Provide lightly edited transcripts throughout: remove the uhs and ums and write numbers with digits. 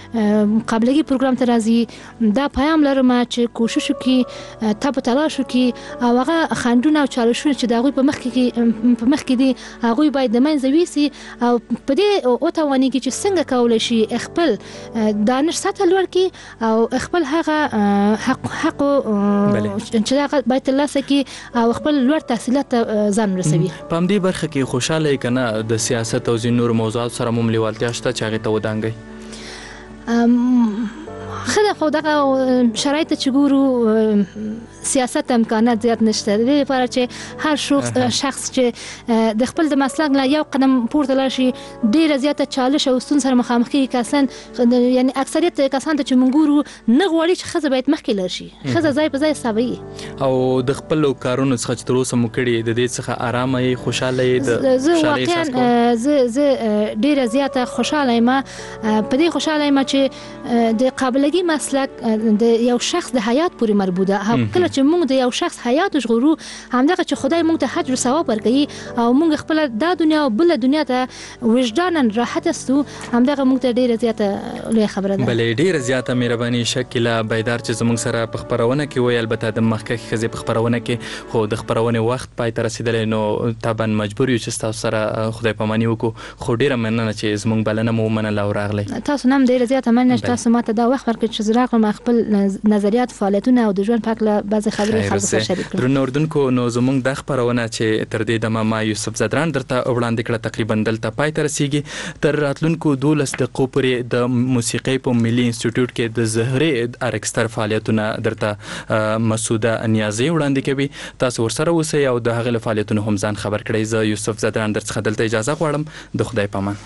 قابلګي پروګرام ته راځي دا پیغام لرم چې کوشش وکړي تاسو تلاش وکړي او هغه خندونه او چالشونه چې دا غوي په مخ کې دي هغه باید د منځ ویسي او په دې او تواني کې چې څنګه کولای شي خپل دانش سطح لوړ کړي او خپل هغه حق چې دا باید الله سکی او خپل لوړ تحصیلات ځان رسوي. په دې برخه کې خوشاله کنه د سیاست او نور موضوعات سره مم لیوالتیا شته چې هغه ته ودانګي؟ خدای خو دغه شرایط چې ګورو سیاست امکانات زیات نشته د لپاره چې هر شخص چې د خپل د مسلک لا یو قدم پورته لاړ شي ډیره زیاته چالش او ستونزې سره مخامخ کیږي کسان یعنی اکثریت کسان ته چې مونږ ګورو نه غواړي چې خزه باید مخکې لاړ شي خزه ځای په ځای ساوي او د خپل کارونو څخه چې تر اوسه مو کړی د دې څخه آرامه خوشاله زه واقعا زه ډیره زیاته خوشاله یم په دې خوشاله یم چې د قابلګي مسلک د یو شخص د حیات پورې مربوطه کله چې موږ د یو شخص حیات وژغورو همدغه چې خدای موږ ته اجر ثواب ورکړي او موږ خپل د دنیا او بل دنیا ته وجدانا راحت استو همدغه موږ ته ډیره زیاته لوی خبره ده. بلې ډیره زیاته مهرباني شکیلا بیدار چې زموږ سره په خبرونه کې وای البته د مخکې خزي په خبرونه کې خو د خبرونه وخت پای ته رسیدل نو طبعا مجبور یو چې تاسو سره خدای پاماني وکړو خو ډیره مننه چې زموږ بلنه مو منل او راغلی. تاسو نام ډیره زیاته مننه چې تاسو ماته دا وخت ورکړئ چې زه راغلم خپل نظریات فعالیتونه او د ژوند په اړه بعض خبرې خلکو سره شریک کړم. درنو اردوونکو نو زموږ د خبرونه چې تر دې د ماما یوسف زدران درته وړاندې کړه تقریبا دلته پای ته رسیږي تر راتلونکو 12 دقیقو پورې د موسیقۍ په ملي انسټیټیوټ کې د زهرې ارکستر فعالیتونه درته مسعوده نیازي وړاندې کوي تاسو ورسره اوسئ او د هغه فعالیتونو هم ځان خبر کړئ. زه یوسف زدران درڅخه دلته اجازه غواړم د خدای پامان.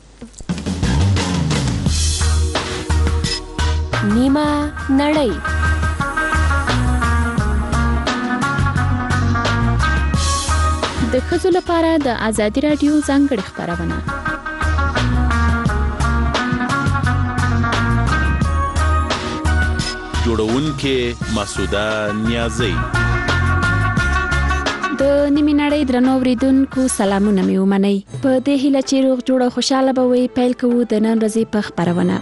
نیمه نړۍ د ښځو لپاره د ازادي راډیو ځانګړې خپرونه جوړونکې مسعوده نیازي د نیمه نړۍ درنو اوریدونکو سلامونه مې ومنئ په دې هیله چې روغ جوړ او خوشاله به وي پیل کوو د نن ورځې په خپرونه.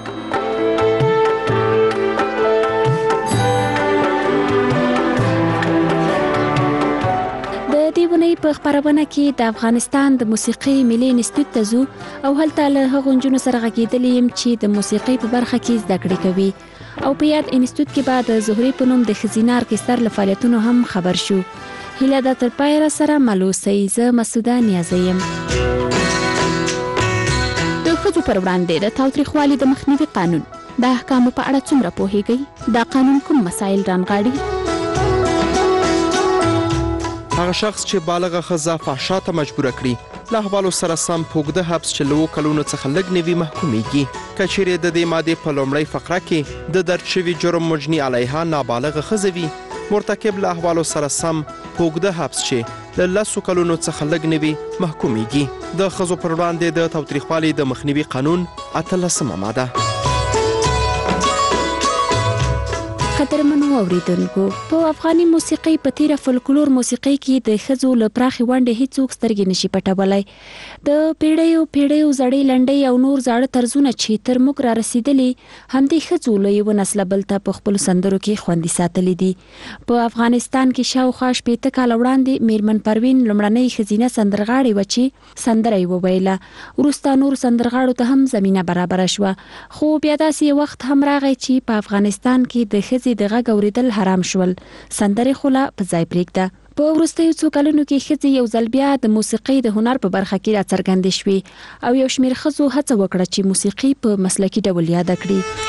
دیونی په خبرونه کې د افغانستان د موسیقي ملي انسټیټیوټ ته ځو او هلته له هغو نجونو سره غږېدلې یم چې د موسیقۍ په برخه کې زده کړې کوي او په یاد انسټیټیوټ کې به د زهرې په نوم د ښځینه ارکستر له فعالیتونو هم خبر شو. هیله ده تر پایه سره مل اوسئ. زه مسعوده نیازي یم. د ښځو پر وړاندې د تاوتریخوالي د مخنیوي قانون د احکامو په اړه څومره پوهیږئ؟ دا قانون کوم مسایل رانغاړي؟ هغه شخص چې بالغه ښځه فحشا ته مجبوره کړي له احوالو سره سم په اوږده حبس چې له 7 کلونو څخه لږ نه وي محکومیږي. که چیرې د دې مادې په لومړۍ فقره کې د درج شوي جرم مجني علیها نابالغه ښځه وي مرتکب له احوالو سره سم په اوږده حبس چې له 10 کلونو څخه لږ نه وي محکومیږي. د ښځو پر وړاندې د تاوتریخوالي د مخنیوي قانون 18 ماده. قدرمنو اوریدونکو په افغاني موسیقۍ په تیره فولکلور موسیقۍ کې د ښځو له پراخې ونډې هیڅوک سترګې نشي پټولی. د پیړیو زړې لنډۍ او نور زاړه طرزونه چې تر موږ را رسیدلي همدې ښځو له یوه نسله بل ته په خپلو سندرو کې خوندي ساتلي دي. په افغانستان کې شاوخوا 15 کاله وړاندې میرمن پروین لومړنۍ ښځینه سندرغاړې وه چې سندره یې وویله. وروسته نورو سندرغاړو ته هم زمینه برابره شوه خو بیا داسې وخت هم راغی چې په افغانستان کې د ښځې د غږ اورېدل حرام شول. سندرې خو لا په ځای پرېږده. په وروستیو څو کلونو کې ښځې یو ځل بیا د موسیقۍ د هنر په برخه کې راڅرګندې شوې او یو شمېر ښځو هڅه وکړه چې موسیقي په مسلکي ډول یاده کړي.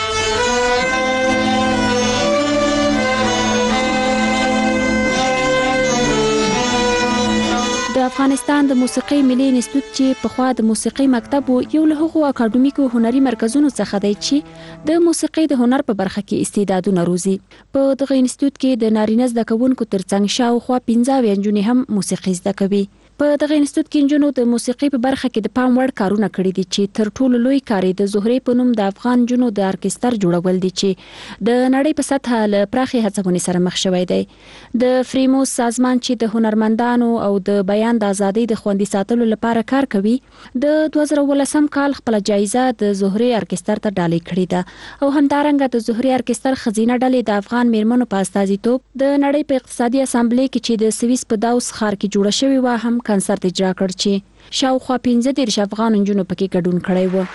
د افغانستان د موسیقۍ ملي انسټیټیوټ چې پخوا د موسیقۍ مکتب و یو له هغو اکاډمیکو هنري مرکزونو څخه دی چې د موسیقۍ د هنر په برخه کې استعدادونه روزي. په دغه انسټیټیوټ کې د نارینه زده کوونکو ترڅنګ شاوخوا 15 نجونې هم موسیقي زده کوي. په دغه انسټیټیوټ کې نجونو د موسیقي په برخه کې د پام وړ کارونه کړي دي چې تر ټولو لوی کار د زهرې په نوم د افغان نجونو د ارکستر جوړول دي چې د نړۍ په سطحه له پراخي هڅونې سره مخ شوی دی. د فریموس سازمان چې د هنرمندانو او د بیان د ازادۍ د خوندي ساتلو لپاره کار کوي د 2018 کال خپل جایزه د زهرې ارکستر ته ډالۍ کړې ده او همدارنګه د زهرې ارکستر خزینه ډلې د افغان میرمنو په استازیتوب د نړۍ په اقتصادي اسامبلې کې چې د سویس په داوس ښار کې جوړه شوې و هم کنسرت اجرا کړ چې شاوخوا 15 افغان نجونو پکې ګډون کړی و.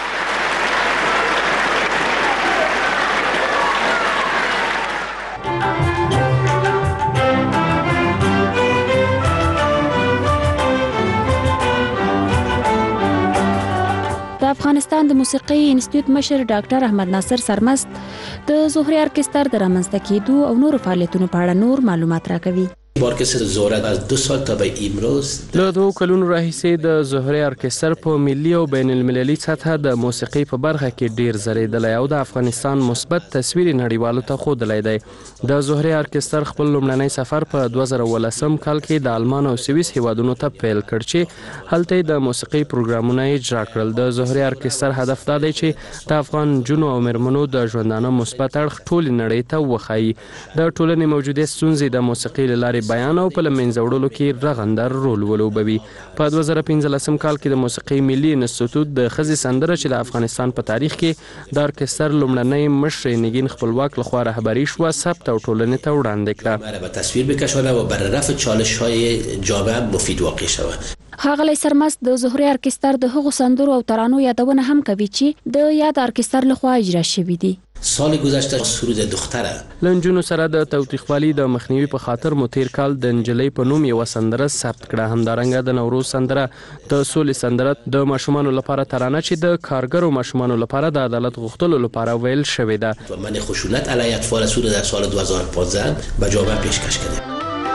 د افغانستان د موسیقي انسټیټیوټ مشر ډاکټر احمد ناصر سرمست د زهرې ارکستر د رامنځته کېدو او نورو فعالیتونو په اړه نور معلومات راکوي. ارکستر زهره از 2 سال تا به امروز له 2 کلونو راهیسې د زهرې ارکستر په ملي او بین المللي سطحه د موسیقي په برخه کې ډیر زریدلی او د افغانستان مثبت تصویر نړیوالو ته ښودلی دی. د زهرې ارکستر خپل لومړنی سفر په 2018 کال کې د آلمان او سویس هیوادونو ته پیل کړ چې هلته د موسیقي پروګرامونه اجرا کړل. د زهرې ارکستر هدف دا دی چې د افغان نجونو او میرمنو د ژوندانه مثبت اړخ ټولې نړۍ ته وښایي. د ټولنې موجودې ستونزې د موسیقي له لارې بیان او په لمنځه وړلو کې رغنده رول ولوبوي. په 2015 کال کې د موسیقي ملي انسټیټیوټ د ښځې سندره چې د افغانستان په تاریخ کې د ارکستر لومړنۍ مشرې نگین خپلواک لخوا رهبري شوه ثبت او ټولنې ته وړاندې کړه. به تصویر بکشانه و بر رفع چالش‌های جامعه مفید واقع شود. ښاغلی سرمست د زهرې ارکستر د هغو سندرو او ترانو یادونه هم کوي چې د یاد ارکستر لخوا اجرا شوي دي. سال گذشته سرود دختره لنجونو سره د توتیخوالي د مخنیوي په خاطر مو تیر کال د نجلۍ په نوم یو سندره ثبت کړه. همدارنګه د نوروز سندره، د سولې سندره، د ماشومانو لپاره ترانه چې د کارګرو ماشومانو لپاره د عدالت غوښتلو لپاره ویل شوې ده. من خشونت علیه اطفال سوریه در سال 2015 به جامعه پیشکش کرده.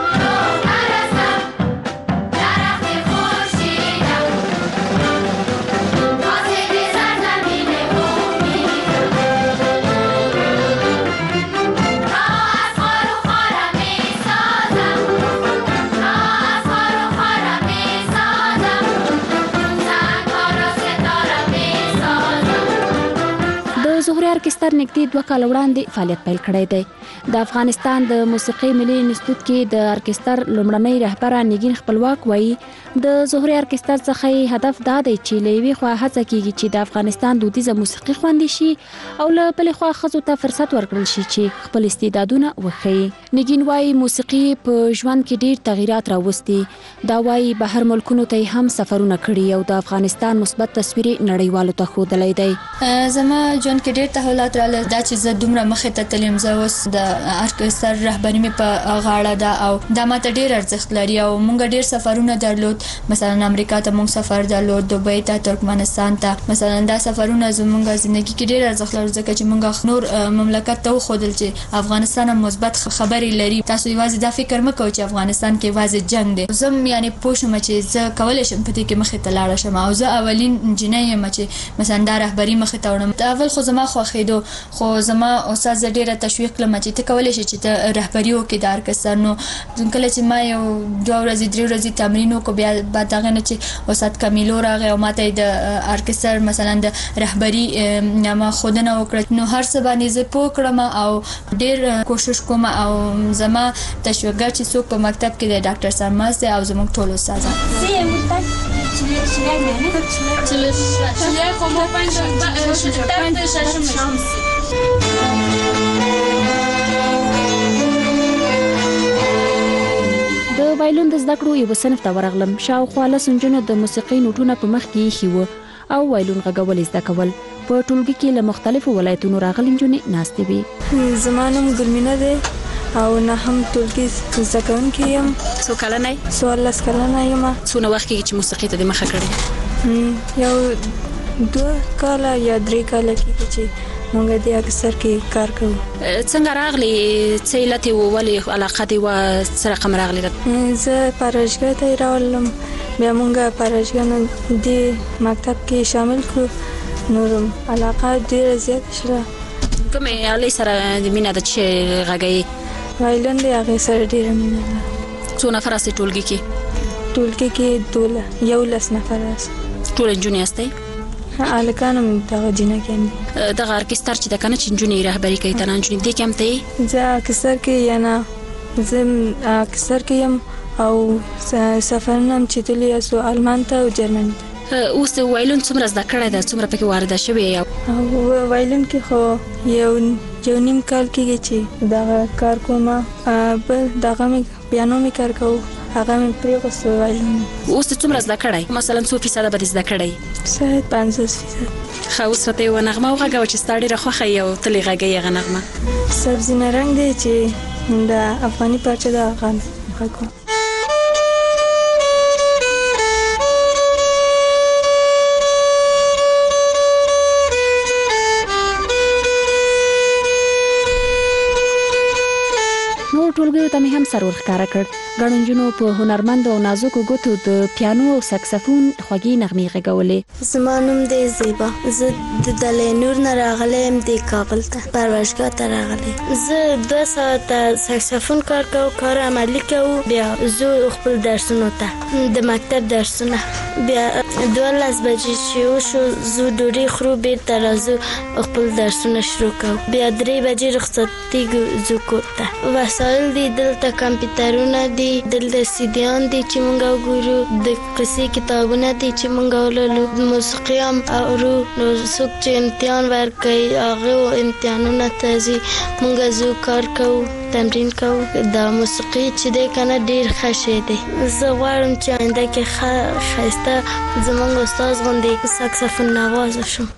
ارکستر نږدې 2 کال وړاندې فعالیت پیل کړی دی. د افغانستان د موسیقي ملي انسټیټیوټ کې د ارکستر لومړنۍ رهبره نگین خپلواک وایي د زهرې ارکستر څخه هدف دا دی چې له یوې خوا هڅه کیږي چې د افغانستان دودیزه موسیقي خوندي شي او له بلې خوا ښځو ته فرصت ورکړل شي چې خپل استعدادونه وښیي. نگین وایي موسیقي په ژوند کې ډیر تغیرات راوستي. دا وایي بهر ملکونو ته هم سفرونه کړي او د افغانستان مثبت تصویر نړیوالو ته ښودلی دی. زما ژوند کې ډیر تحولات راغلل. دا چې زه دومره مخې ته تلم، زه اوس د ارکستر رهبري مې په غاړه ده او دا ماته ډیر ارزښت لري او مونږ ډیر سفرونه درلود. مثلا امریکا ته مونږ سفر درلود، دوبۍ ته، ترکمنستان ته. مثلا دا سفرونه زمونږ ژوندۍ کې ډیر ارزښت لري ځکه چې مونږ نور مملکت ته وښودل چې افغانستان مثبت خبرې لري. تاسو یوازې دا فکر مه کوئ چې افغانستان کې یوازې جنگ دی. زه یعنی پوه شوم چې زه کولی شم په دې کې مخې ته لاړه شم او زه اولین انجینر یم چې مثلا دا رهبري مخې ته وړم. اول خو زما خوښېدو، خو زما استاد ډیره تشویق کړم چې ته کولی شې چې ته رهبري وکړې د ارکستر. نو کله چې ما یو 2 ورځې 3 ورځې تمرین وکړ، بیا بعد هغه نه چې استاد کمیلو راغی او ماته د ارکستر مثلا د رهبري ما خودنه وکړه، نو هر څه باندې زه پوه کړم او ډیر کوشش کوم او زما تشویقګر چې څوک په مکتب کې د ډاکټر سرمست او زموږ ټول استادان. د وایلون د زده کړو یو صنف ته ورغلم. شاوخوا 10 نجونو د موسیقي نوټونه په مخ کې ایښي وو او وایلون غږول زده کول. په ټولګي کې له مختلفو ولایتونو راغلي نجونې ناستې وې. زما نوم ګلمینه دی او نه هم ټولګي زده کوونکې یم. څو کلنه یې؟ 14 کلنه یم. څونه وخت کېږي چې موسیقي ته دې مخه کړې؟ یو 2 کاله یا 3 کاله کېږي چې موږ د اکثر کې کار کوو. څنګه راغلی؟ څه علت یې و؟ ولې علاقه دې وه؟ څه رقم راغلی؟ زه پاراشګاه ته راغلم، بیا موږ پاراشګاه نه دې مکتب کې شامل کړو، نو علاقه ډېره زیاته شوه. کومې آلې سره مینه ده چې غږوي؟ وایلون دی، هغې سره ډېره مینه ده. څو نفر استئ ټولګي کې؟ ټولګي کې 12 نفر است. ټول نجونې استئ؟ الکانو دغه جنکې دي. دغه ارکستر چې د کنه چې نجونې رهبري کوي تنه نجونې دې کوم ته زه ارکستر کې یا نه زم ارکستر کې يم او سفرونه هم چې تللی اسو آلمان ته او جرمني ته. اوس وایلون څومره زده کړی ده څومره پکې وارده شوې او وایلون کې خو یو نیم کال کېږي چې دغه کار کوم بل دغه مې پیانو مې کار کوو هغه مې پرېښود وایلون. اوس څومره زده کړی مثلا څو فیصده به زده کړی؟ شاید 50%. ښه اوس راته یوه نغمه وغږوه چې ستا ډېره خوښه یې او تل یې غږوي هغه نغمه. سبزینه رنګ دی چې د افغاني پارچه د هغه غږ. ټولګیو ته مې هم سر ورښکاره کړ. ګڼو نجونو په هنرمندو او نازکو ګوتو د پیانو او سکسفون خوږې نغمې غږولې. زما نوم دی زیبا. زه د دلینور نه راغلی یم د کابل ته پروژګاه ته راغلی. زه 2 ساعته سکسفون کار کوو کار عملي کوو بیا زه خپل درسونو ته د مکتب درسونه بیا 12 بجې چې وشو زه ډوډۍ خورو بیرته راځو خپل درسونه شروع کوو بیا 3 بجې رخصتېږو زه کور ته. وسایل دي دلته کمپیوټرونه دي دلته سیډیان دي چې مونږ وګورو د قصې کتابونه دي چې مونږ ولولو موسیقي هم اورو نو څوک چې امتحان ورکوي هغه امتحانونه ته ځي مونږ زو کار کوو تمرین کوو. دا موسیقي چې دی کنه ډیر ښه شی دی. زه غواړم چې آینده کې ښایسته زمونږ استاد غوندې سکسفون نواز شم.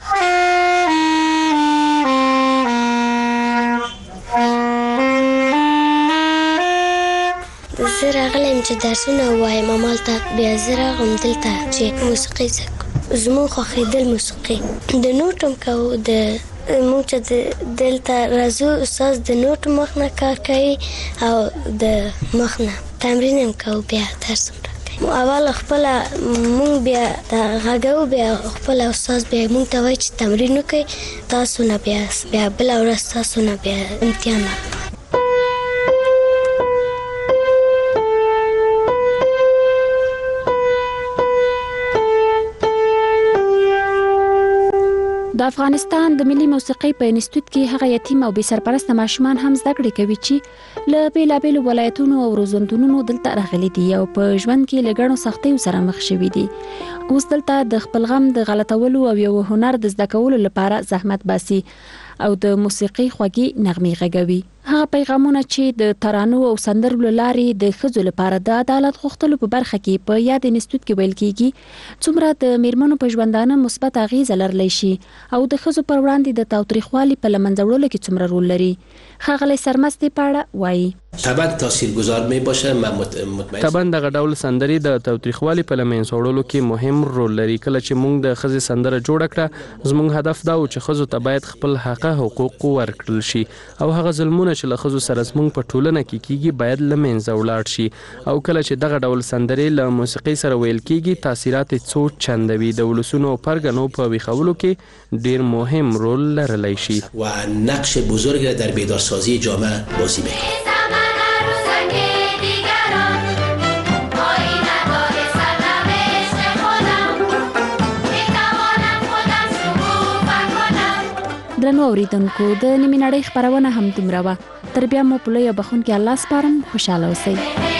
زه راغلم چې درسونه ووایم همالته بیا زه راغلم دلته چې موسیقي زده کړم. زموږ خوښېدل موسیقي د نوټ هم کوو موږ چې دلته راځو استاد د نوټ مخ نه کار کوي او د مخ نه تمرین هم کوو بیا درس هم راکوي. اول خپله مونږ بیا غږوو بیا خپله استاد بیا مونږ ته وایي چې تمرین وکړئ تاسو نه بیا بله ورځ تاسو نه بیا امتحان راکوي. د افغانستان د ملي موسیقۍ په انسټیټیوټ کې هغه یتیم او بې سرپرسته ماشومان هم زده کړې کوي چې له بیلابیلو ولایتونو او روزندونونو دلته راغلي دي او په ژوند کې له ګڼو سختیو سره مخ شوي دي. اوس دلته د خپل غم د غلطولو او یو هنر د زده کولو لپاره زحمت باسي او د موسیقۍ خوږې نغمې غږوي. هغه پیغامونه چې د ترانو او سندرو له لارې د ښځو لپاره د عدالت غوښتلو په برخه کې په یاد انسټیټیوټ کې ویل کیږي څومره د میرمنو په ژوندانه مثبت اغیزه لرلی شي او د ښځو پر وړاندې د تاوتریخوالي په له منځه وړلو کې څومره رول لري. ښاغلی سرمست دې په اړه وایي. طبعا تاثیرگذار می باشه. من مطمئن طبعا دغه ډول سندري د تاوتریخوالي په لمن سوړلو کې مهم رول لري. کله چې موږ د خزي سندره جوړ کړه زموږ هدف دا و چې خزو ته باید خپل حقوق ورکړل شي او هغه ظلمونه چې له خزو سره زموږ په ټولنه کې کیږي باید لمن زوړاړ شي. او کله چې دغه ډول سندري له موسیقي سره ویل کیږي تاثیرات څو چندوي د ولسونو پرګنو په ویخولو کې ډیر مهم رول لرلی شي و نقش بزرگ در بیدارسازی جامعه بازی می‌کنه. درنو اوریدونکو د نیمه نړۍ خبرونه هم دومره وه. تر بیا مو په لویه بخښونکي الله سپارم. خوشحاله اوسئ.